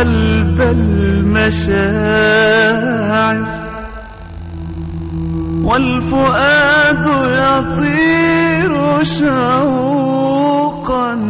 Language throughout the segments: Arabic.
قلب المشاعر والفؤاد يطير شوقا.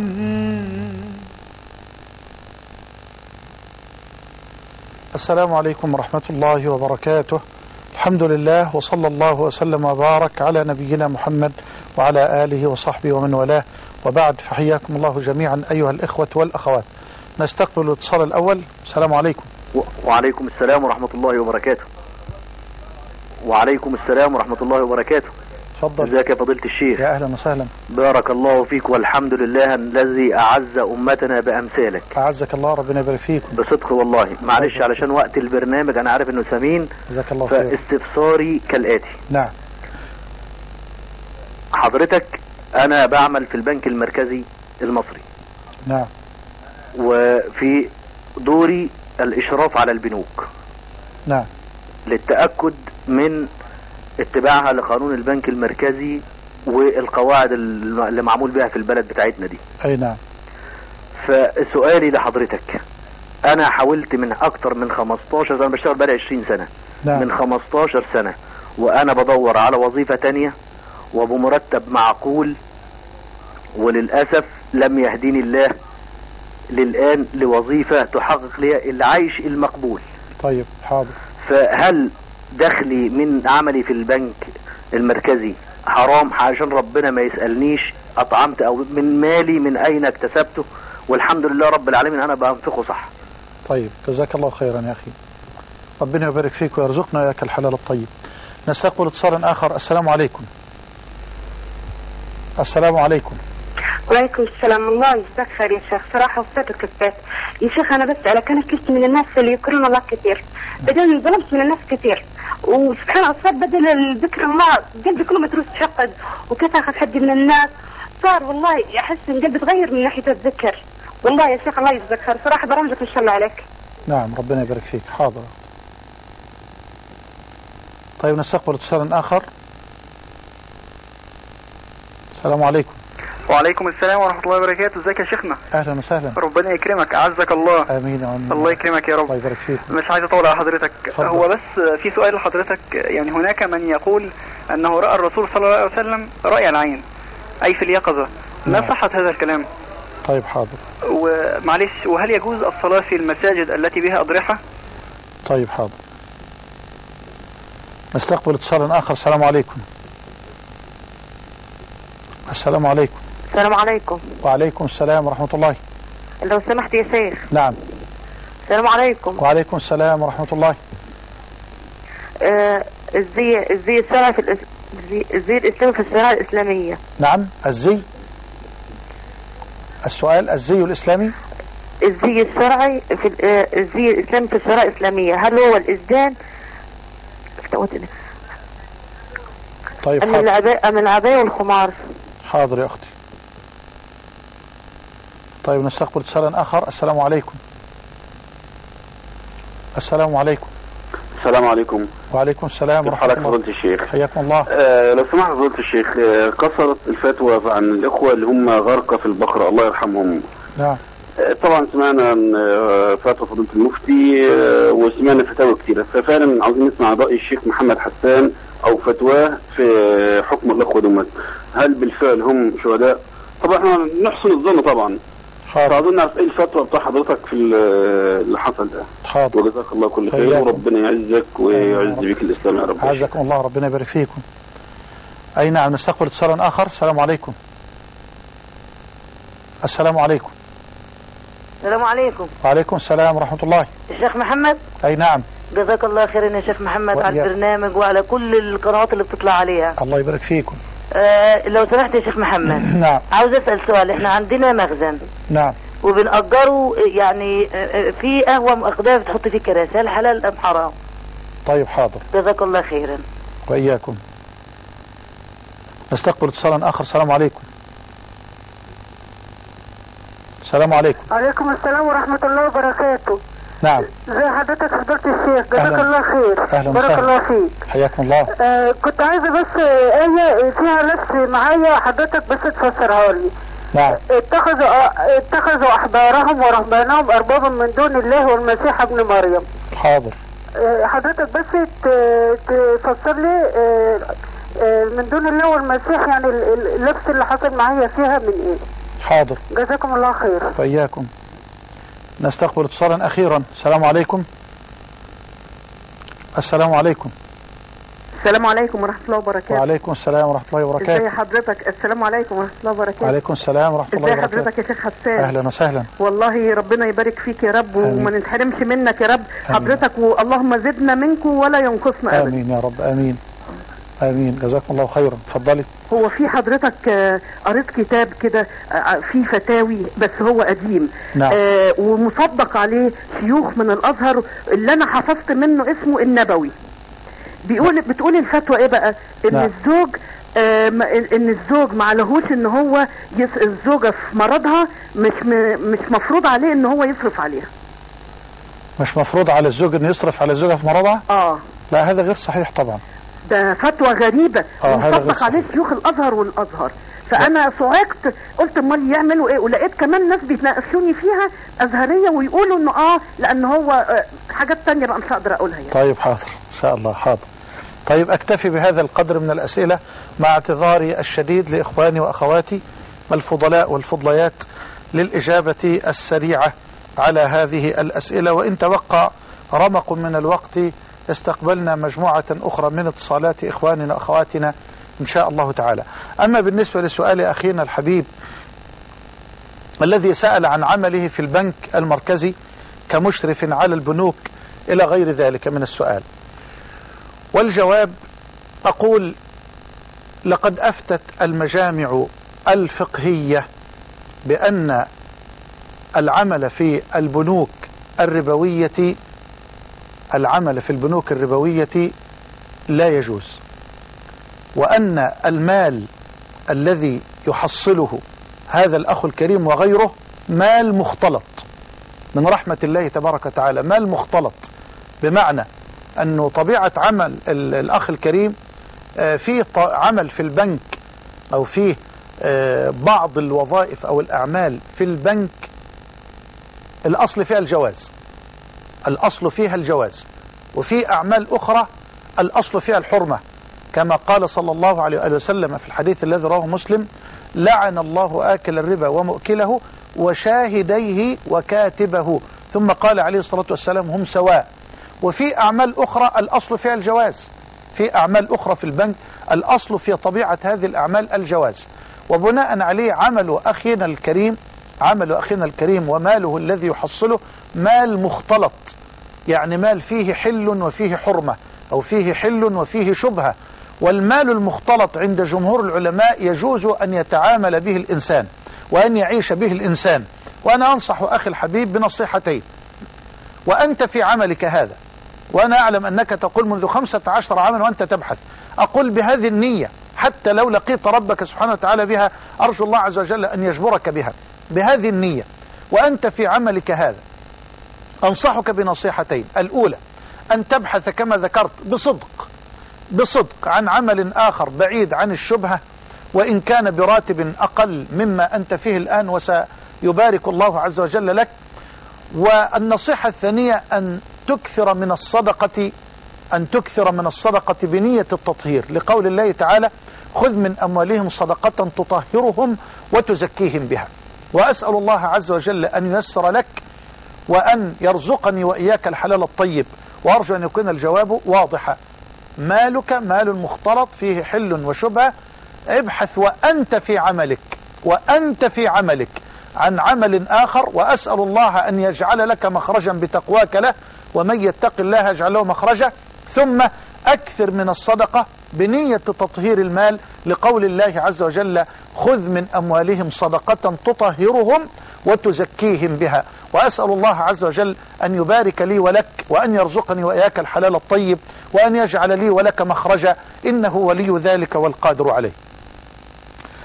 السلام عليكم ورحمة الله وبركاته. الحمد لله وصلى الله وسلم وبارك على نبينا محمد وعلى آله وصحبه ومن والاه، وبعد، فحياكم الله جميعا أيها الإخوة والأخوات. نستقبل الاتصال الأول. السلام عليكم. وعليكم السلام ورحمة الله وبركاته. وعليكم السلام ورحمة الله وبركاته. تفضل. ازيك يا فضيلة الشيخ؟ يا أهلا وسهلا. بارك الله فيك، والحمد لله الذي أعز أمتنا بأمثالك. أعزك الله، ربنا يبارك فيكم. بصدق والله. معلش علشان وقت البرنامج أنا عارف إنه ثمين، جزاك الله خير. فاستفساري كالآتي. نعم. حضرتك أنا بعمل في البنك المركزي المصري. نعم. وفي دوري الإشراف على البنوك. نعم. للتأكد من اتباعها لقانون البنك المركزي والقواعد اللي معمول بها في البلد بتاعتنا دي. أي نعم. فسؤالي لحضرتك، أنا حاولت من أكتر من 15 سنة، أنا بشتغل بقالي 20 سنة. نعم. من 15 سنة وأنا بدور على وظيفة تانية وبمرتب معقول، وللأسف لم يهديني الله للآن لوظيفة تحقق لي العيش المقبول. طيب حاضر. فهل دخلي من عملي في البنك المركزي حرام عشان ربنا ما يسألنيش أطعمت أو من مالي من أين اكتسبته؟ والحمد لله رب العالمين أنا بأنفقه صح. طيب جزاك الله خيرا يا أخي، ربنا يبارك فيك ويرزقنا وياك الحلال الطيب. نستقبل اتصالا آخر. السلام عليكم. السلام عليكم. وعليكم السلام. الله يجزاك خير يا شيخ، صراحة وفاتك البيت يا شيخ. أنا بسألك، أنا كنت من الناس اللي يكرهون الله كثير، بدل ظلمت من الناس كثير، وسبحان الله صار بدل ذكر الله قلبي كله متروس شقد، وكيف أخذ حدي من الناس، صار والله أحس إن قلبي تغير من ناحية الذكر. والله يا شيخ الله يجزاك خير، صراحة برامجك إن شاء الله عليك. نعم ربنا يبارك فيك. حاضر. طيب نستقبل اتصالا آخر. السلام عليكم. وعليكم السلام ورحمة الله وبركاته. ازيك يا شيخنا؟ أهلا وسهلا. ربنا يكرمك، أعزك الله. آمين آمين. الله يكرمك يا رب. الله يبارك فيك. مش عايز أطول على حضرتك. فضل. هو بس في سؤال لحضرتك، يعني هناك من يقول أنه رأى الرسول صلى الله عليه وسلم رأي العين، أي في اليقظة. ما صحة هذا الكلام؟ طيب حاضر. ومعلش، وهل يجوز الصلاة في المساجد التي بها أضرحة؟ طيب حاضر. نستقبل اتصالا آخر. السلام عليكم. السلام عليكم. السلام عليكم. وعليكم السلام ورحمة الله. لو سمحت يا شيخ. نعم. السلام عليكم. وعليكم السلام ورحمة الله. الزي الشرعي في الزي الإسلامي في الشريعة الإسلامية. نعم. السؤال الزي الإسلامي. الزي الشرعي في الزي الإسلامي في الشريعة الإسلامية، هل هو الإسدان طيب أم العباية والخمار؟ حاضر يا أختي. طيب نستقبل اتصالا آخر. السلام عليكم. السلام عليكم. السلام عليكم. وعليكم السلام ورحمة الله. فضيلة الشيخ. حياكم الله. لو سمحت فضيلة الشيخ، كثرت الفتوى عن الإخوة اللي هم غرقى في البقرة، الله يرحمهم. نعم. طبعا سمعنا عن فتوى فضيلة المفتي، وسمعنا فتاوى كثيرة، ففعلا عاوزين نسمع رأي الشيخ محمد حسان أو فتواه في حكم الأخوة دول. هل بالفعل هم شهداء؟ طبعا احنا نحسن الظن طبعا. عاوزين نعرف ايه الفتوى بتاع حضرتك في اللي حصل ده. حاضر. وجزاك الله كل خير، وربنا يعزك ويعز بك الإسلام يا رب. عزكم الله، ربنا يبارك فيكم. أي نعم. نستقبل اتصالا آخر. السلام عليكم. السلام عليكم. السلام عليكم. وعليكم السلام ورحمة الله. الشيخ محمد. أي نعم. جزاك الله خيرا يا شيخ محمد على البرنامج وعلى كل القنوات اللي بتطلع عليها. الله يبارك فيكم. لو سمحت يا شيخ محمد. نعم. عاوز أسأل سؤال. احنا عندنا مخزن. نعم. وبنأجره، يعني في قهوة مؤقدة بتحط فيه كراسي، هل حلال أم حرام؟ طيب حاضر. جزاك الله خيرا. وإياكم. نستقبل اتصالا آخر. السلام عليكم. السلام عليكم. وعليكم السلام ورحمة الله وبركاته. نعم. زي حضرتك فضلت الشيخ، جزاك الله خير. أهلا بارك الله فيك. حياكم الله. كنت عايزة بس آية فيها نفس معايا حضرتك بس تفسرها لي. نعم. اتخذوا أحبارهم ورهبانهم أربابا من دون الله والمسيح ابن مريم. حاضر. حضرتك بس تفسر لي من دون الله والمسيح، يعني اللبس اللي حصل معايا فيها من ايه؟ حاضر. جزاكم الله خير. وإياكم. نستقبل اتصالا أخيرا. السلام عليكم. السلام عليكم. السلام عليكم ورحمة الله وبركاته. وعليكم السلام ورحمة الله وبركاته. ازي حضرتك؟ السلام عليكم ورحمة الله وبركاته. وعليكم السلام ورحمة الله وبركاته. ازي حضرتك يا شيخ حسان؟ أهلا وسهلا. والله ربنا يبارك فيك يا رب، آمين. وما نتحرمش منك يا رب. آمين. حضرتك واللهم زدنا منكم ولا ينقصنا أبدا. آمين يا رب. آمين آمين. جزاكم الله خيرا. اتفضلي. هو في حضرتك قريت كتاب كده فيه فتاوي، بس هو قديم. نعم. ومصدق عليه شيوخ من الأزهر اللي أنا حفظت منه اسمه النبوي. بتقول الفتوى ايه بقى؟ ان نعم. الزوج ان الزوج ما عليهوش ان هو الزوجه في مرضها مش مفروض عليه ان هو يصرف عليها. مش مفروض على الزوج انه يصرف على الزوجة في مرضها؟ لا، هذا غير صحيح طبعا. ده فتوى غريبة ومصدق عليه شيوخ الازهر والازهر. فانا صعقت قلت امال يعملوا ايه، ولقيت كمان ناس بيتناقشوني فيها ازهريه ويقولوا انه لان هو حاجات تانية بقى مش هقدر اقولها يعني. طيب حاضر ان شاء الله. حاضر. طيب اكتفي بهذا القدر من الاسئله مع اعتذاري الشديد لاخواني واخواتي الفضلاء والفضليات للاجابه السريعه على هذه الاسئله، وان توقع رمق من الوقت استقبلنا مجموعه اخرى من اتصالات اخواننا واخواتنا إن شاء الله تعالى. أما بالنسبة لسؤال أخينا الحبيب الذي سأل عن عمله في البنك المركزي كمشرف على البنوك إلى غير ذلك من السؤال، والجواب أقول لقد أفتت المجامع الفقهية بأن العمل في البنوك الربوية لا يجوز، وأن المال الذي يحصله هذا الأخ الكريم وغيره مال مختلط من رحمة الله تبارك وتعالى، مال مختلط، بمعنى أنه طبيعة عمل الأخ الكريم فيه عمل في البنك أو فيه بعض الوظائف أو الأعمال في البنك الأصل فيها الجواز، وفي أعمال أخرى الأصل فيها الحرمة، كما قال صلى الله عليه وسلم في الحديث الذي رواه مسلم: لعن الله آكل الربا ومؤكله وشاهديه وكاتبه، ثم قال عليه الصلاة والسلام: هم سواء. وفي أعمال أخرى الأصل فيها الجواز، في أعمال أخرى في البنك الأصل في طبيعة هذه الأعمال الجواز، وبناء عليه عمل أخينا الكريم وماله الذي يحصله مال مختلط، يعني مال فيه حل وفيه حرمة، أو فيه حل وفيه شبهة. والمال المختلط عند جمهور العلماء يجوز أن يتعامل به الإنسان وأن يعيش به الإنسان. وأنا أنصح أخي الحبيب بنصيحتين، وأنت في عملك هذا، وأنا أعلم أنك تقول منذ 15 عاما وأنت تبحث، أقول بهذه النية حتى لو لقيت ربك سبحانه وتعالى بها أرجو الله عز وجل أن يجبرك بها، بهذه النية وأنت في عملك هذا أنصحك بنصيحتين. الأولى أن تبحث كما ذكرت بصدق عن عمل آخر بعيد عن الشبهة، وإن كان براتب أقل مما أنت فيه الآن وسيبارك الله عز وجل لك. والنصيحة الثانية أن تكثر من الصدقة بنية التطهير، لقول الله تعالى: خذ من أموالهم صدقة تطهرهم وتزكيهم بها. وأسأل الله عز وجل أن ييسر لك وأن يرزقني وإياك الحلال الطيب، وأرجو أن يكون الجواب واضحا. مالك مال مختلط فيه حل وشبهة، ابحث وأنت في عملك عن عمل آخر، وأسأل الله أن يجعل لك مخرجا بتقواك له، ومن يتق الله يجعل له مخرجا. ثم أكثر من الصدقة بنية تطهير المال، لقول الله عز وجل: خذ من أموالهم صدقة تطهرهم وتزكيهم بها. وأسأل الله عز وجل أن يبارك لي ولك، وأن يرزقني وإياك الحلال الطيب، وأن يجعل لي ولك مخرجا، إنه ولي ذلك والقادر عليه.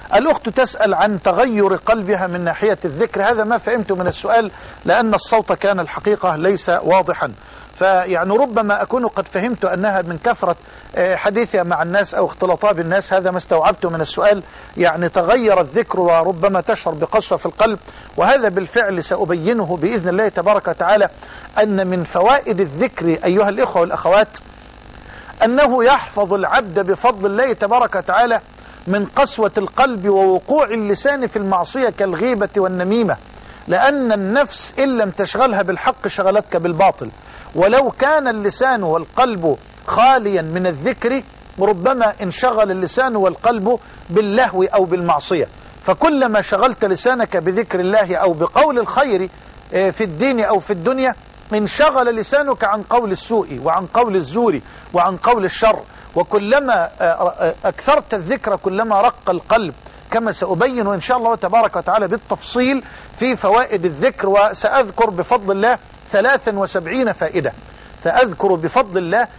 الأخت تسأل عن تغير قلبها من ناحية الذكر. هذا ما فهمت من السؤال، لأن الصوت كان الحقيقة ليس واضحا، فيعني ربما أكون قد فهمت أنها من كثرة حديثها مع الناس أو اختلاطها بالناس، هذا ما استوعبته من السؤال. يعني تغير الذكر وربما تشعر بقسوة في القلب، وهذا بالفعل سأبينه بإذن الله تبارك وتعالى. أن من فوائد الذكر أيها الإخوة والأخوات أنه يحفظ العبد بفضل الله تبارك وتعالى من قسوة القلب ووقوع اللسان في المعصية كالغيبة والنميمة، لأن النفس إن لم تشغلها بالحق شغلتك بالباطل. ولو كان اللسان والقلب خاليا من الذكر ربما انشغل اللسان والقلب باللهو أو بالمعصية. فكلما شغلت لسانك بذكر الله أو بقول الخير في الدين أو في الدنيا انشغل لسانك عن قول السوء وعن قول الزور وعن قول الشر. وكلما أكثرت الذكر كلما رق القلب، كما سأبين إن شاء الله تبارك وتعالى بالتفصيل في فوائد الذكر. وسأذكر بفضل الله 73 فائدة، سأذكر بفضل الله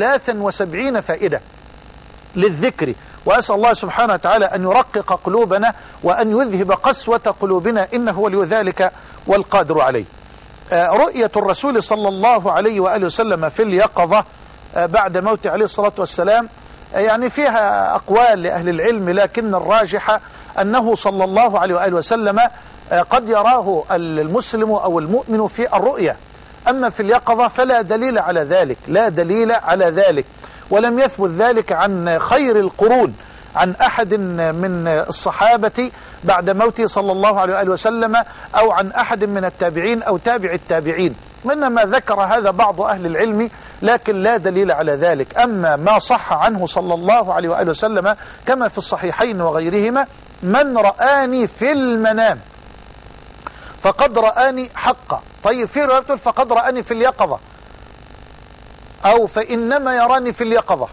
73 فائدة للذكر. وأسأل الله سبحانه وتعالى أن يرقق قلوبنا وأن يذهب قسوة قلوبنا، إنه ولي ذلك والقادر عليه. رؤية الرسول صلى الله عليه وآله وسلم في اليقظة بعد موت عليه الصلاة والسلام يعني فيها أقوال لأهل العلم، لكن الراجح أنه صلى الله عليه وآله وسلم قد يراه المسلم أو المؤمن في الرؤية، أما في اليقظة فلا دليل على ذلك، لا دليل على ذلك. ولم يثبت ذلك عن خير القرون، عن أحد من الصحابة بعد موته صلى الله عليه وآله وسلم، أو عن أحد من التابعين أو تابع التابعين، إنما ذكر هذا بعض أهل العلم لكن لا دليل على ذلك. أما ما صح عنه صلى الله عليه وآله وسلم كما في الصحيحين وغيرهما: من رآني في المنام فقد رآني حقا. طيب في رواية تقول فقد رآني في اليقظة، أو فإنما يراني في اليقظة.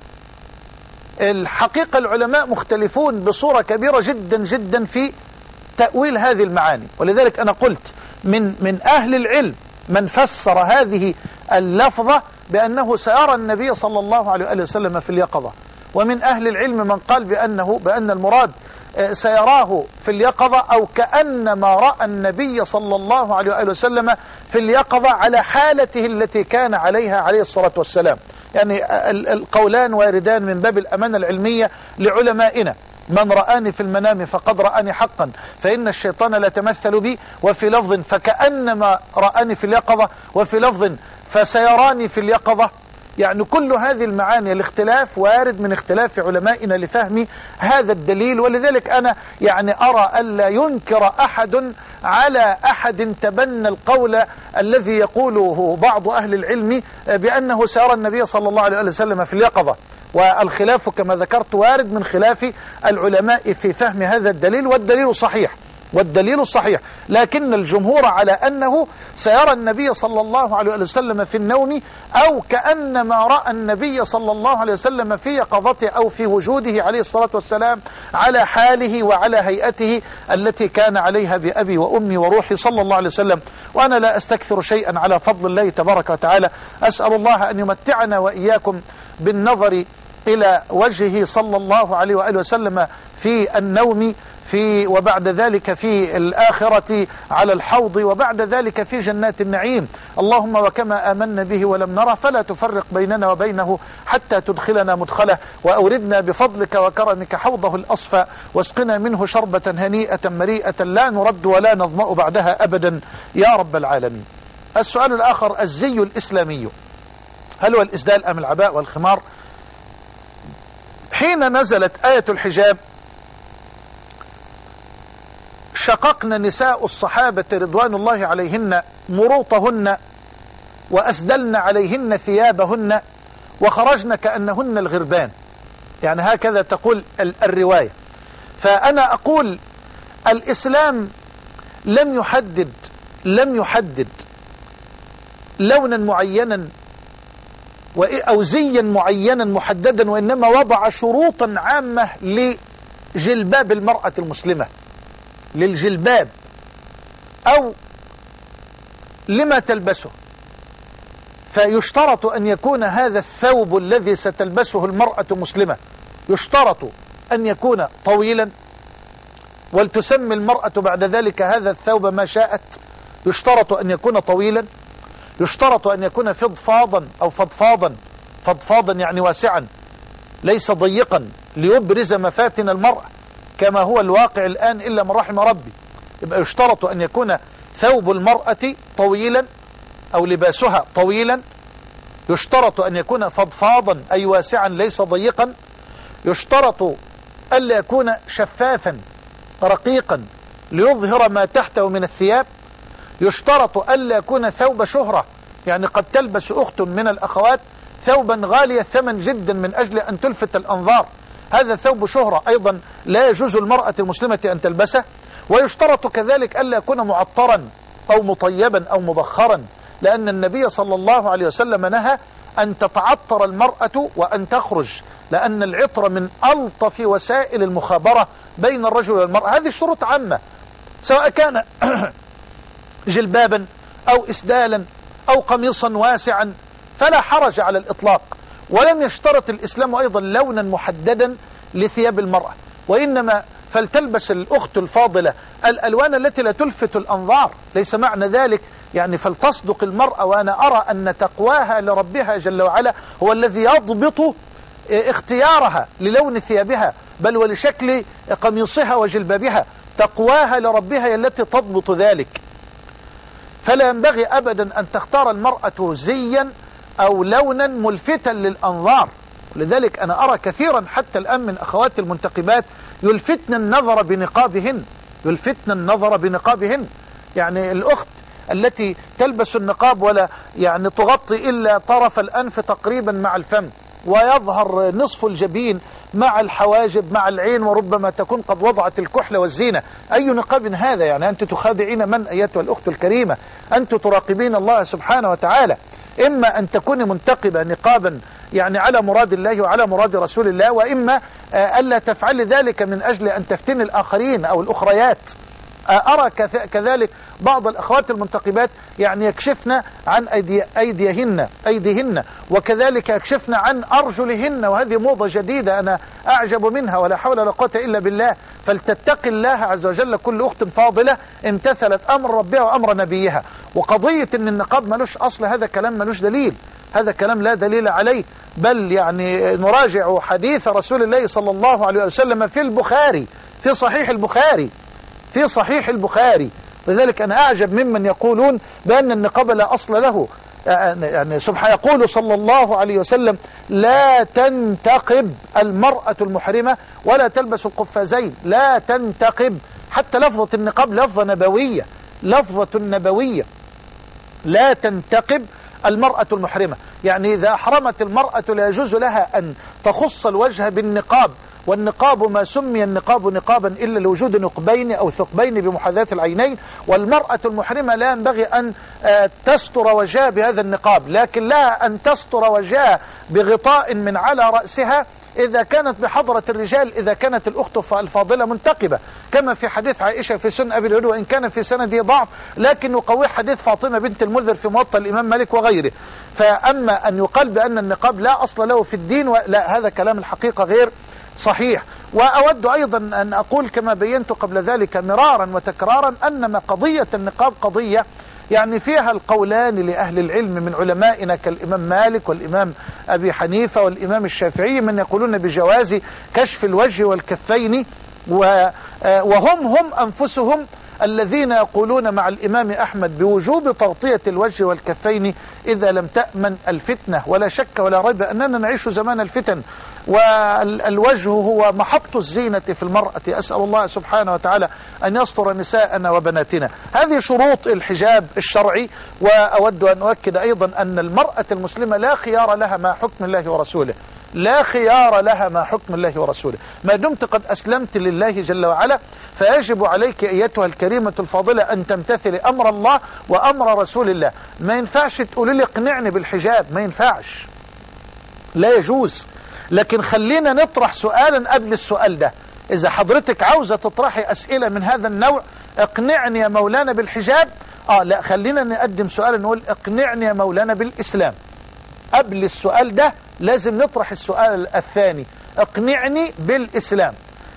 الحقيقة العلماء مختلفون بصورة كبيرة جدا جدا في تأويل هذه المعاني، ولذلك أنا قلت من أهل العلم من فسر هذه اللفظة بأنه سيرى النبي صلى الله عليه وسلم في اليقظة، ومن أهل العلم من قال بأن المراد سيراه في اليقظة أو كأنما رأى النبي صلى الله عليه وسلم في اليقظة على حالته التي كان عليها عليه الصلاة والسلام. يعني القولان واردان من باب الأمانة العلمية لعلمائنا: من رآني في المنام فقد رآني حقا فإن الشيطان لا يتمثل بي، وفي لفظ فكأنما رآني في اليقظة، وفي لفظ فسيراني في اليقظة. يعني كل هذه المعاني الاختلاف وارد من اختلاف علمائنا لفهم هذا الدليل. ولذلك أنا يعني أرى ألا ينكر أحد على أحد تبنى القول الذي يقوله بعض أهل العلم بأنه سيرى النبي صلى الله عليه وسلم في اليقظة. والخلاف كما ذكرت وارد من خلاف العلماء في فهم هذا الدليل، والدليل صحيح، لكن الجمهور على أنه سيرى النبي صلى الله عليه وسلم في النوم، أو كأنما رأى النبي صلى الله عليه وسلم في يقظته أو في وجوده عليه الصلاة والسلام على حاله وعلى هيئته التي كان عليها بأبي وأمي وروحي صلى الله عليه وسلم. وأنا لا أستكثر شيئا على فضل الله تبارك وتعالى. أسأل الله أن يمتعنا وإياكم بالنظر إلى وجهه صلى الله عليه وآله وسلم في النوم، وبعد ذلك في الآخرة على الحوض، وبعد ذلك في جنات النعيم. اللهم وكما آمنا به ولم نره فلا تفرق بيننا وبينه حتى تدخلنا مدخله، وأوردنا بفضلك وكرمك حوضه الأصفى، واسقنا منه شربة هنيئة مريئة لا نرد ولا نظمأ بعدها أبدا يا رب العالمين. السؤال الآخر: الزي الإسلامي هل هو الإسدال أم العباء والخمار؟ حين نزلت آية الحجاب شققن نساء الصحابة رضوان الله عليهن مروطهن وأسدلن عليهن ثيابهن وخرجن كأنهن الغربان، يعني هكذا تقول الرواية. فأنا أقول الإسلام لم يحدد لونا معينا أو زيا معينا محددا، وإنما وضع شروطا عامة لجلباب المرأة المسلمة، للجلباب أو لما تلبسه. فيشترط أن يكون هذا الثوب الذي ستلبسه المرأة مسلمة يشترط أن يكون طويلا ولتسمي المرأة بعد ذلك هذا الثوب ما شاءت. يشترط أن يكون طويلا، يشترط أن يكون فضفاضا أو فضفاضا يعني واسعا ليس ضيقا ليبرز مفاتن المرأة كما هو الواقع الآن إلا من رحم ربي. يبقى يشترط أن يكون ثوب المرأة طويلا أو لباسها طويلا، يشترط أن يكون فضفاضا أي واسعا ليس ضيقا، يشترط ألا يكون شفافا رقيقا ليظهر ما تحته من الثياب، يشترط ألا يكون ثوب شهرة، يعني قد تلبس أخت من الأخوات ثوبا غالي الثمن جدا من أجل أن تلفت الأنظار، هذا ثوب شهرة أيضا لا يجوز المرأة المسلمة أن تلبسه. ويشترط كذلك ألا يكون معطرا أو مطيبا أو مبخرا، لأن النبي صلى الله عليه وسلم نهى أن تتعطر المرأة وأن تخرج، لأن العطر من ألطف وسائل المخابرة بين الرجل والمرأة. هذه شروط عامة، سواء كان جلبابا أو إسدالا أو قميصا واسعا فلا حرج على الإطلاق. ولم يشترط الإسلام أيضا لونا محددا لثياب المرأة، وإنما فلتلبس الأخت الفاضلة الألوان التي لا تلفت الأنظار، ليس معنى ذلك يعني فلتصدق المرأة. وأنا أرى أن تقواها لربها جل وعلا هو الذي يضبط اختيارها للون ثيابها بل ولشكل قميصها وجلبابها، تقواها لربها هي التي تضبط ذلك. فلا ينبغي أبدا أن تختار المرأة زيا أو لونا ملفتا للأنظار. لذلك أنا أرى كثيرا حتى الآن من أخوات المنتقبات يلفتن النظر بنقابهن، يعني الأخت التي تلبس النقاب ولا يعني تغطي إلا طرف الأنف تقريبا مع الفم، ويظهر نصف الجبين مع الحواجب مع العين، وربما تكون قد وضعت الكحل والزينة. أي نقاب هذا؟ يعني أنت تخادعين من أيتها الأخت الكريمة؟ أنت تراقبين الله سبحانه وتعالى. إما أن تكون منتقبة نقابا يعني على مراد الله وعلى مراد رسول الله، وإما ألا تفعل ذلك من أجل أن تفتن الآخرين أو الأخريات. أرى كذلك بعض الأخوات المنتقبات يعني يكشفن عن أيديهن وكذلك يكشفن عن أرجلهن، وهذه موضة جديدة أنا أعجب منها ولا حول ولا قوة إلا بالله. فلتتق الله عز وجل كل أخت فاضلة امتثلت أمر ربها وأمر نبيها. وقضية أن النقاب ملوش أصل هذا كلام ملوش دليل، هذا كلام لا دليل عليه، بل يعني نراجع حديث رسول الله صلى الله عليه وسلم في البخاري في صحيح البخاري. لذلك أنا أعجب ممن يقولون بأن النقاب لا أصل له. يعني سبحانه يقول صلى الله عليه وسلم: لا تنتقب المرأة المحرمة ولا تلبس القفازين. لا تنتقب، حتى لفظة النقاب لفظة نبوية. لا تنتقب المرأة المحرمة، يعني إذا أحرمت المرأة لا يجوز لها أن تخص الوجه بالنقاب، والنقاب ما سمي النقاب نقابا إلا لوجود نقبين أو ثقبين بمحاذاة العينين. والمرأة المحرمة لا ينبغي أن تستر وجهها بهذا النقاب، لكن لها أن تستر وجهها بغطاء من على رأسها إذا كانت بحضرة الرجال، إذا كانت الأخت الفاضلة منتقبة، كما في حديث عائشة في سنن أبي داود، وإن كان في سنده ضعف لكن يقوي حديث فاطمة بنت المنذر في موطأ الإمام مالك وغيره. فأما أن يقال بأن النقاب لا أصل له في الدين، لا، هذا كلام الحقيقة غير صحيح. وأود أيضا أن أقول كما بينت قبل ذلك مرارا وتكرارا أنما قضية النقاب قضية يعني فيها القولان لأهل العلم من علمائنا كالإمام مالك والإمام أبي حنيفة والإمام الشافعي، من يقولون بجواز كشف الوجه والكفين، وهم أنفسهم الذين يقولون مع الإمام أحمد بوجوب تغطية الوجه والكفين إذا لم تأمن الفتنة. ولا شك ولا ريب أننا نعيش زمان الفتن، والوجه هو محط الزينة في المرأة. أسأل الله سبحانه وتعالى أن يستر نساءنا وبناتنا. هذه شروط الحجاب الشرعي. وأود أن أؤكد أيضا أن المرأة المسلمة لا خيار لها مع حكم الله ورسوله، لا خيار لها مع حكم الله ورسوله. ما دمت قد أسلمت لله جل وعلا فيجب عليك أيتها الكريمة الفاضلة أن تمتثل أمر الله وأمر رسول الله. ما ينفعش تقولي لي اقنعني بالحجاب، ما ينفعش، لا يجوز. لكن خلينا نطرح سؤالا قبل السؤال ده. إذا حضرتك عاوزة تطرحي أسئلة من هذا النوع، اقنعني يا مولانا بالحجاب، لا، خلينا نقدم سؤال نقول اقنعني يا مولانا بالإسلام. قبل السؤال ده لازم نطرح السؤال الثاني، اقنعني بالإسلام.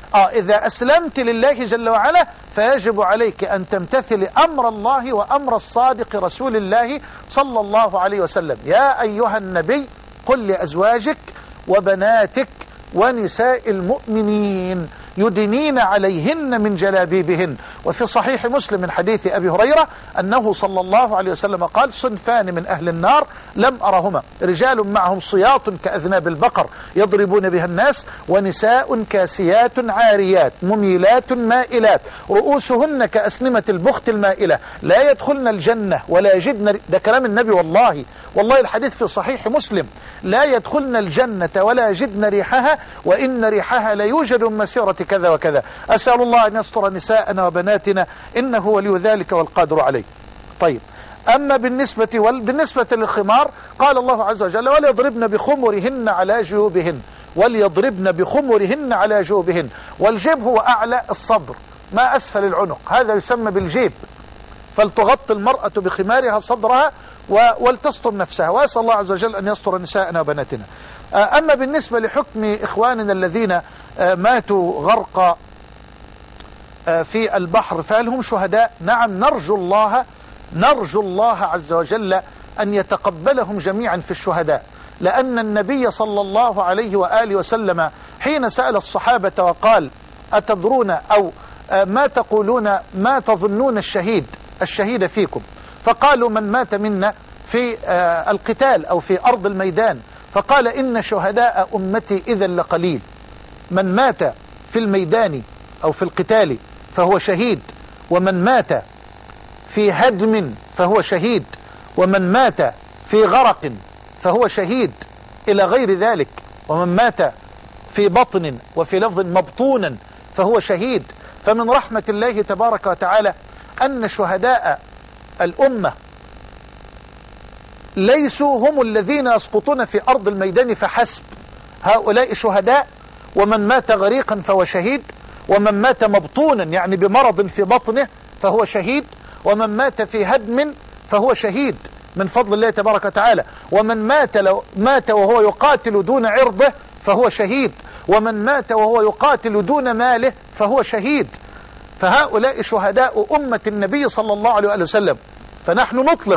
إذا أسلمت لله جل وعلا فيجب عليك أن تمتثل أمر الله وأمر الصادق رسول الله صلى الله عليه وسلم. يا أيها النبي قل لأزواجك وبناتك ونساء المؤمنين يدنين عليهن من جلابيبهن. وفي صحيح مسلم من حديث أبي هريرة أنه صلى الله عليه وسلم قال: صنفان من أهل النار لم أرهما، رجال معهم صياط كأذناب البقر يضربون بها الناس، ونساء كاسيات عاريات مميلات مائلات رؤوسهن كأسنمة البخت المائلة لا يدخلن الجنة ولا يجدن، ده كلام النبي والله الحديث في صحيح مسلم، لا يدخلن الجنة ولا يجدن ريحها وإن ريحها لا يوجد من مسيرة كذا وكذا. أسأل الله أن يستر نساءنا وبناتنا إنه ولي ذلك والقادر عليه. طيب، أما بالنسبة للخمار قال الله عز وجل: وليضربن بخمرهن على جيوبهن، وليضربن بخمرهن على جيوبهن. والجيب هو أعلى الصدر ما أسفل العنق، هذا يسمى بالجيب. فلتغطي المرأة بخمارها صدرها ولتستر نفسها، وأسأل الله عز وجل أن يستر نساءنا وبناتنا. أما بالنسبة لحكم إخواننا الذين ماتوا غرق في البحر فهل هم شهداء؟ نعم، نرجو الله عز وجل أن يتقبلهم جميعا في الشهداء، لأن النبي صلى الله عليه وآله وسلم حين سأل الصحابة وقال: أتدرون أو ما تقولون ما تظنون الشهيد فيكم؟ فقالوا: من مات منا في القتال أو في أرض الميدان. فقال: إن شهداء أمتي إذا لقليل. من مات في الميدان أو في القتال فهو شهيد، ومن مات في هدم فهو شهيد، ومن مات في غرق فهو شهيد، إلى غير ذلك. ومن مات في بطن وفي لفظ مبطونا فهو شهيد. فمن رحمة الله تبارك وتعالى أن شهداء الأمة ليسوا هم الذين يسقطون في أرض الميدان فحسب، هؤلاء شهداء. ومن مات غريقا فهو شهيد، ومن مات مبطونا يعني بمرض في بطنه فهو شهيد، ومن مات في هدم فهو شهيد من فضل الله تبارك وتعالى، ومن مات وهو يقاتل دون عرضه فهو شهيد، ومن مات وهو يقاتل دون ماله فهو شهيد. فهؤلاء شهداء أمة النبي صلى الله عليه وسلم. فنحن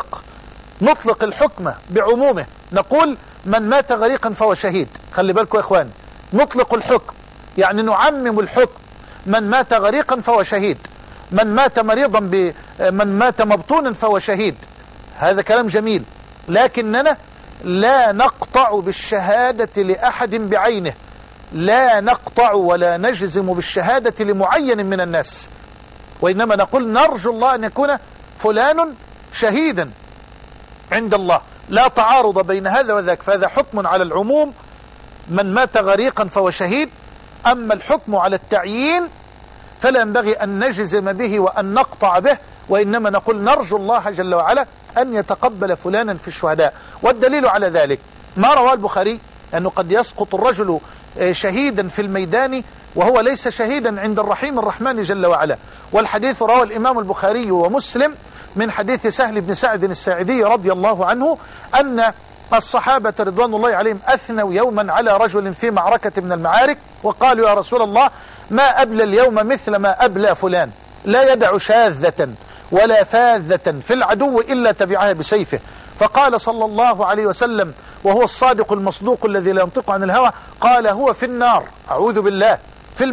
نطلق الحكم بعمومه، نقول من مات غريقا فهو شهيد. خلي بالكم يا إخوان، نطلق الحكم يعني نعمم الحكم. من مات غريقا فهو شهيد، من مات مريضا من مات مبطونا فهو شهيد. هذا كلام جميل، لكننا لا نقطع بالشهادة لأحد بعينه، لا نقطع ولا نجزم بالشهادة لمعين من الناس، وإنما نقول نرجو الله أن يكون فلان شهيدا عند الله. لا تعارض بين هذا وذاك، فهذا حكم على العموم، من مات غريقا فهو شهيد. أما الحكم على التعيين فلا ينبغي أن نجزم به وأن نقطع به، وإنما نقول نرجو الله جل وعلا أن يتقبل فلانا في الشهداء. والدليل على ذلك ما رواه البخاري أنه قد يسقط الرجل شهيدا في الميدان وهو ليس شهيدا عند الرحيم الرحمن جل وعلا. والحديث رواه الإمام البخاري ومسلم من حديث سهل بن سعد الساعدي رضي الله عنه أن الصحابة رضوان الله عليهم أثنوا يوما على رجل في معركة من المعارك وقالوا: يا رسول الله، ما أبلى اليوم مثل ما أبلى فلان، لا يدع شاذة ولا فاذة في العدو إلا تبعها بسيفه. فقال صلى الله عليه وسلم وهو الصادق المصدوق الذي لا ينطق عن الهوى، قال: هو في النار. أعوذ بالله، في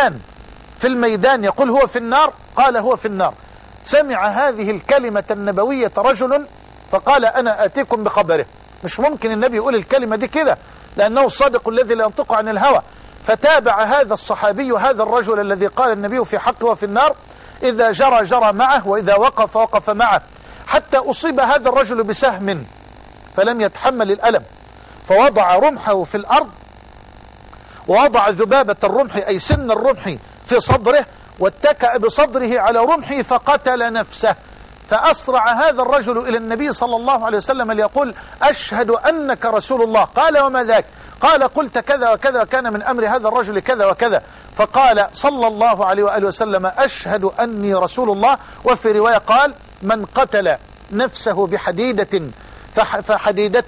الميدان يقول هو في النار، قال هو في النار. سمع هذه الكلمة النبوية رجل فقال: أنا آتيكم بخبره. مش ممكن النبي يقول الكلمة دي كده، لأنه الصادق الذي لا ينطق عن الهوى. فتابع هذا الصحابي هذا الرجل الذي قال النبي في حقه وفي النار، إذا جرى معه، وإذا وقف معه، حتى أصيب هذا الرجل بسهم فلم يتحمل الألم، فوضع رمحه في الأرض، ووضع ذبابة الرمح أي سن الرمح في صدره، واتكأ بصدره على رمحه فقتل نفسه. فأسرع هذا الرجل إلى النبي صلى الله عليه وسلم ليقول: أشهد أنك رسول الله. قال: وما ذاك؟ قال: قلت كذا وكذا، وكان من أمر هذا الرجل كذا وكذا. فقال صلى الله عليه وآله وسلم: أشهد أني رسول الله. وفي رواية قال: من قتل نفسه بحديدة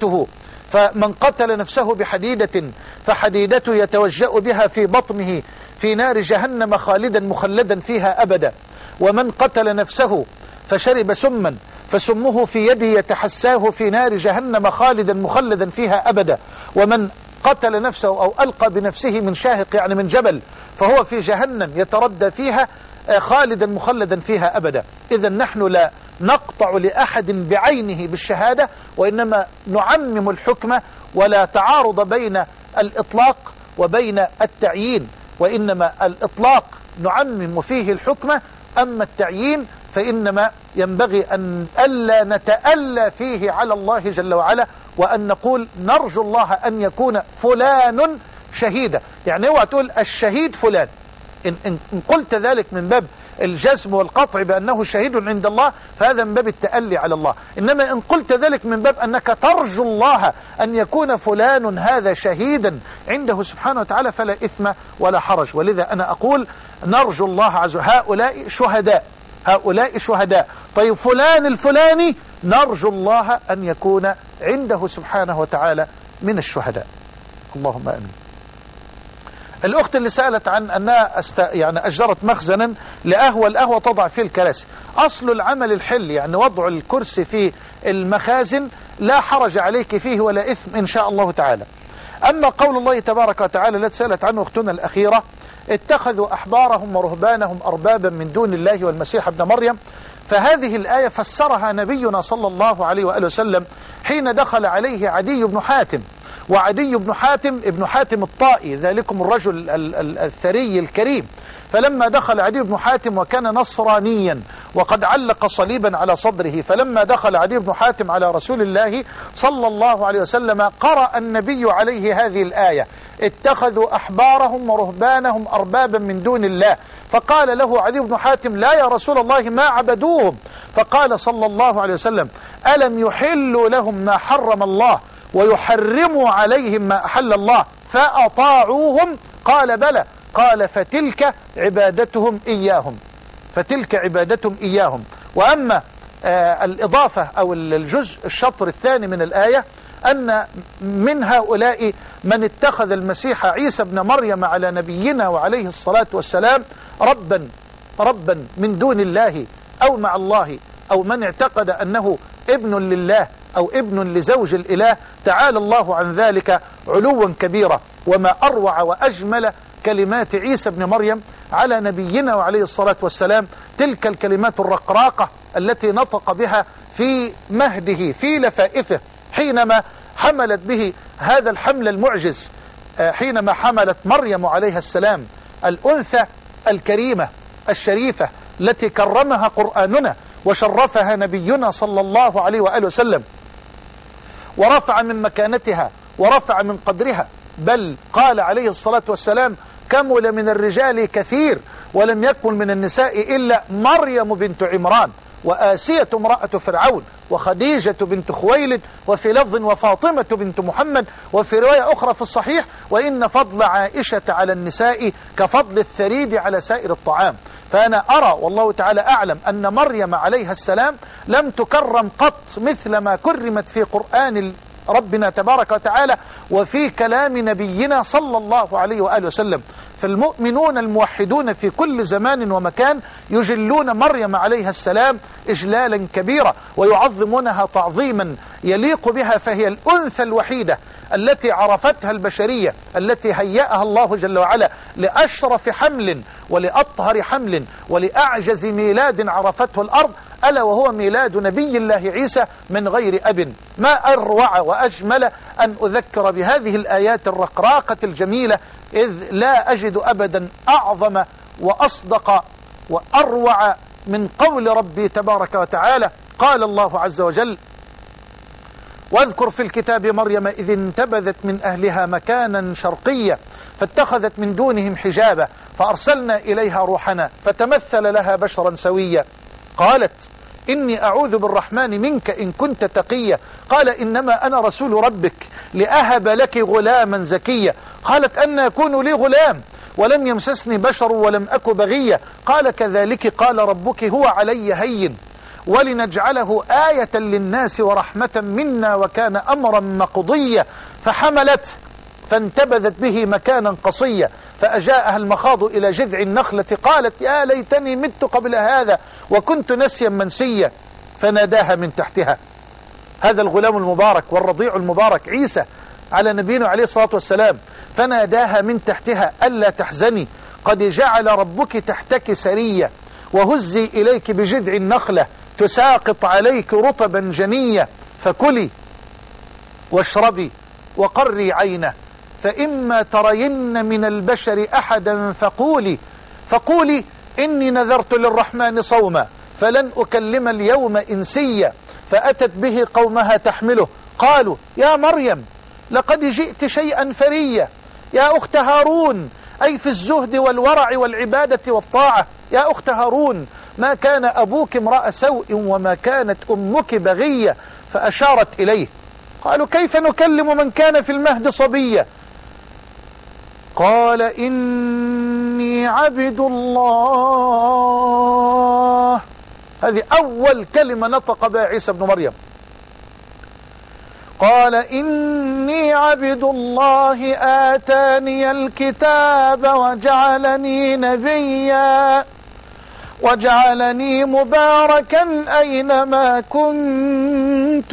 فمن قتل نفسه بحديدة فحديدته يتوجأ بها في بطنه في نار جهنم خالدا مخلدا فيها أبدا. ومن قتل نفسه فشرب سما فسمه في يده يتحساه في نار جهنم خالدا مخلدا فيها أبدا. ومن قتل نفسه أو ألقى بنفسه من شاهق يعني من جبل فهو في جهنم يتردى فيها خالدا مخلدا فيها أبدا. إذا نحن لا نقطع لأحد بعينه بالشهادة، وإنما نعمم الحكم، ولا تعارض بين الإطلاق وبين التعيين، وإنما الإطلاق نعمم فيه الحكم، أما التعيين فإنما ينبغي أن ألا نتألى فيه على الله جل وعلا، وأن نقول نرجو الله أن يكون فلان شهيدا. يعني اوعى تقول الشهيد فلان، إن قلت ذلك من باب الجزم والقطع بأنه شهيد عند الله فهذا من باب التألي على الله. إنما إن قلت ذلك من باب أنك ترجو الله أن يكون فلان هذا شهيدا عنده سبحانه وتعالى فلا إثم ولا حرج. ولذا أنا أقول نرجو الله عز وجل. هؤلاء شهداء، هؤلاء شهداء. طيب فلان الفلاني نرجو الله أن يكون عنده سبحانه وتعالى من الشهداء. اللهم آمين. الأخت اللي سألت عن أنها يعني أجرت مخزنا لقهوة، القهوة تضع فيه الكراسي. أصل العمل الحل، يعني وضع الكرسي في المخازن لا حرج عليك فيه ولا إثم إن شاء الله تعالى. أما قول الله تبارك وتعالى التي سألت عنه أختنا الأخيرة، اتخذوا أحبارهم ورهبانهم أربابا من دون الله والمسيح ابن مريم، فهذه الآية فسرها نبينا صلى الله عليه وآله وسلم حين دخل عليه عدي بن حاتم. وعدي بن حاتم ابن حاتم الطائي ذلكم الرجل الثري الكريم، فلما دخل عدي بن حاتم وكان نصرانيا وقد علق صليبا على صدره، فلما دخل عدي بن حاتم على رسول الله صلى الله عليه وسلم قرأ النبي عليه هذه الآية اتخذوا أحبارهم ورهبانهم أربابا من دون الله. فقال له عدي بن حاتم لا يا رسول الله ما عبدوهم. فقال صلى الله عليه وسلم ألم يحلوا لهم ما حرم الله ويحرموا عليهم ما أحل الله فأطاعوهم؟ قال بلى. قال فتلك عبادتهم إياهم، فتلك عبادتهم إياهم. وأما الإضافة أو الجزء الشطر الثاني من الآية أن من هؤلاء من اتخذ المسيح عيسى ابن مريم على نبينا وعليه الصلاة والسلام ربا من دون الله أو مع الله، أو من اعتقد أنه ابن لله أو ابن لزوج الإله، تعالى الله عن ذلك علوا كبيرا. وما أروع وأجمل كلمات عيسى ابن مريم على نبينا وعليه الصلاة والسلام، تلك الكلمات الرقراقة التي نطق بها في مهده في لفائفه حينما حملت به هذا الحمل المعجز، حينما حملت مريم عليها السلام الأنثى الكريمة الشريفة التي كرمها قرآننا وشرفها نبينا صلى الله عليه وآله وسلم، ورفع من مكانتها ورفع من قدرها. بل قال عليه الصلاة والسلام كمل من الرجال كثير ولم يكن من النساء إلا مريم بنت عمران وآسية امرأة فرعون وخديجة بنت خويلد، وفي لفظ وفاطمة بنت محمد، وفي رواية أخرى في الصحيح وإن فضل عائشة على النساء كفضل الثريد على سائر الطعام. فأنا أرى والله تعالى أعلم أن مريم عليها السلام لم تكرم قط مثل ما كرمت في قرآن ربنا تبارك وتعالى وفي كلام نبينا صلى الله عليه وآله وسلم. فالمؤمنون الموحدون في كل زمان ومكان يجلون مريم عليها السلام إجلالا كبيرا ويعظمونها تعظيما يليق بها، فهي الأنثى الوحيدة التي عرفتها البشرية، التي هيأها الله جل وعلا لأشرف حمل ولأطهر حمل ولأعجز ميلاد عرفته الأرض، ألا وهو ميلاد نبي الله عيسى من غير أب. ما أروع وأجمل أن أذكر بهذه الآيات الرقراقة الجميلة، إذ لا أجد أبدا أعظم وأصدق وأروع من قول ربي تبارك وتعالى. قال الله عز وجل واذكر في الكتاب مريم إذ انتبذت من أهلها مكانا شرقيا فاتخذت من دونهم حجابا فأرسلنا إليها روحنا فتمثل لها بشرا سويا قالت إني أعوذ بالرحمن منك إن كنت تقيا قال إنما أنا رسول ربك لأهب لك غلاما زكيا قالت أن يكون لي غلام ولم يمسسني بشر ولم أك بغيا قال كذلك قال ربك هو علي هين ولنجعله آية للناس ورحمة منا وكان أمرا مقضيا فحملت فانتبذت به مكانا قصيا فأجاءها المخاض إلى جذع النخلة قالت يا ليتني مت قبل هذا وكنت نسيا منسيا، فناداها من تحتها. هذا الغلام المبارك والرضيع المبارك عيسى على نبينا عليه الصلاة والسلام، فناداها من تحتها ألا تحزني قد جعل ربك تحتك سرية، وهزي إليك بجذع النخلة تساقط عليك رطبا جنيا، فكلي واشربي وقري عينه، فإما ترين من البشر أحدا فقولي إني نذرت للرحمن صوما فلن أكلم اليوم إنسيا. فأتت به قومها تحمله قالوا يا مريم لقد جئت شيئا فريا، يا أخت هارون، أي في الزهد والورع والعبادة والطاعة، يا أخت هارون ما كان أبوك امرأ سوء وما كانت أمك بغية. فأشارت إليه. قالوا كيف نكلم من كان في المهد صبيا؟ قال إني عبد الله. هذه أول كلمة نطق بها عيسى بن مريم. قال إني عبد الله آتاني الكتاب وجعلني نبيا وجعلني مباركا أينما كنت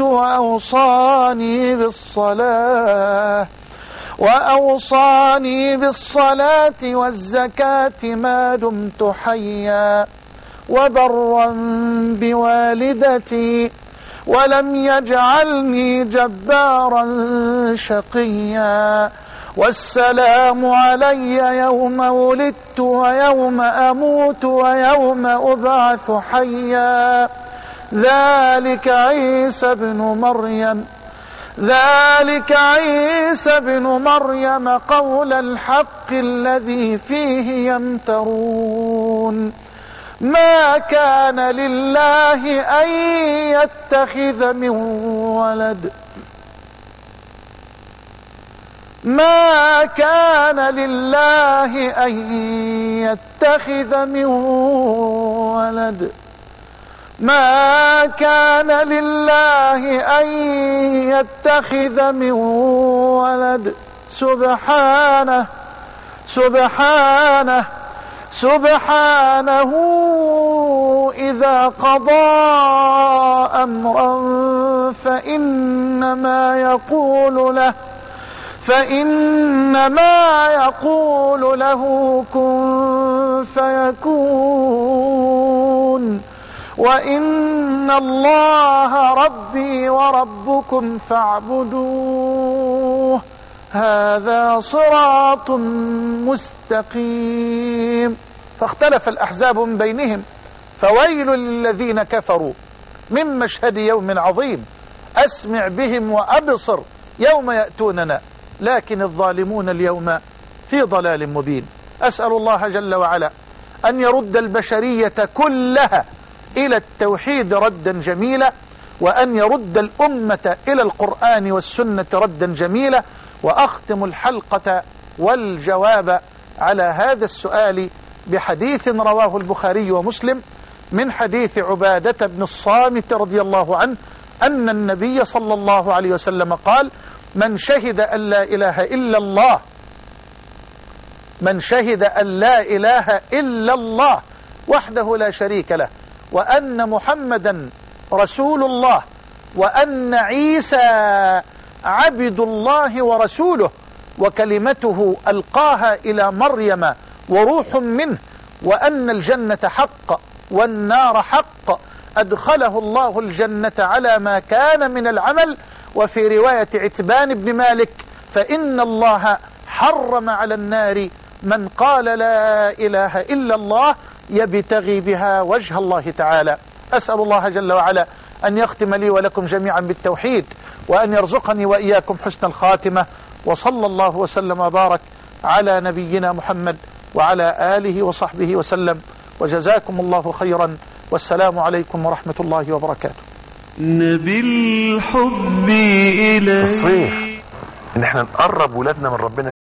وأوصاني بالصلاة والزكاة ما دمت حيا وبرا بوالدتي ولم يجعلني جبارا شقيا والسلام علي يوم ولدت ويوم أموت ويوم أبعث حيا ذلك عيسى بن مريم قول الحق الذي فيه يمترون ما كان لله أن يتخذ من ولد سبحانه إذا قضى أمرا فإنما يقول له كن فيكون وإن الله ربي وربكم فاعبدوه هذا صراط مستقيم. فاختلف الأحزاب من بينهم فويل للذين كفروا من مشهد يوم عظيم أسمع بهم وأبصر يوم يأتوننا لكن الظالمون اليوم في ضلال مبين. أسأل الله جل وعلا أن يرد البشرية كلها إلى التوحيد ردا جميلا، وأن يرد الأمة إلى القرآن والسنة ردا جميلا. وأختم الحلقة والجواب على هذا السؤال بحديث رواه البخاري ومسلم من حديث عبادة بن الصامت رضي الله عنه أن النبي صلى الله عليه وسلم قال من شهد أن لا إله إلا الله وحده لا شريك له وأن محمدا رسول الله وأن عيسى عبد الله ورسوله وكلمته ألقاها إلى مريم وروح منه وأن الجنة حق والنار حق أدخله الله الجنة على ما كان من العمل. وفي رواية عتبان بن مالك فإن الله حرم على النار من قال لا إله إلا الله يبتغي بها وجه الله تعالى. أسأل الله جل وعلا أن يختم لي ولكم جميعا بالتوحيد وأن يرزقني وإياكم حسن الخاتمة. وصلى الله وسلم وبارك على نبينا محمد وعلى آله وصحبه وسلم، وجزاكم الله خيرا، والسلام عليكم ورحمة الله وبركاته. بالحب إليه الصيف إن احنا نقرب ولادنا من ربنا